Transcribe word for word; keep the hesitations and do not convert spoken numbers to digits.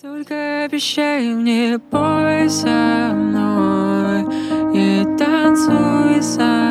Только обещай мне, пой со мной и танцуй со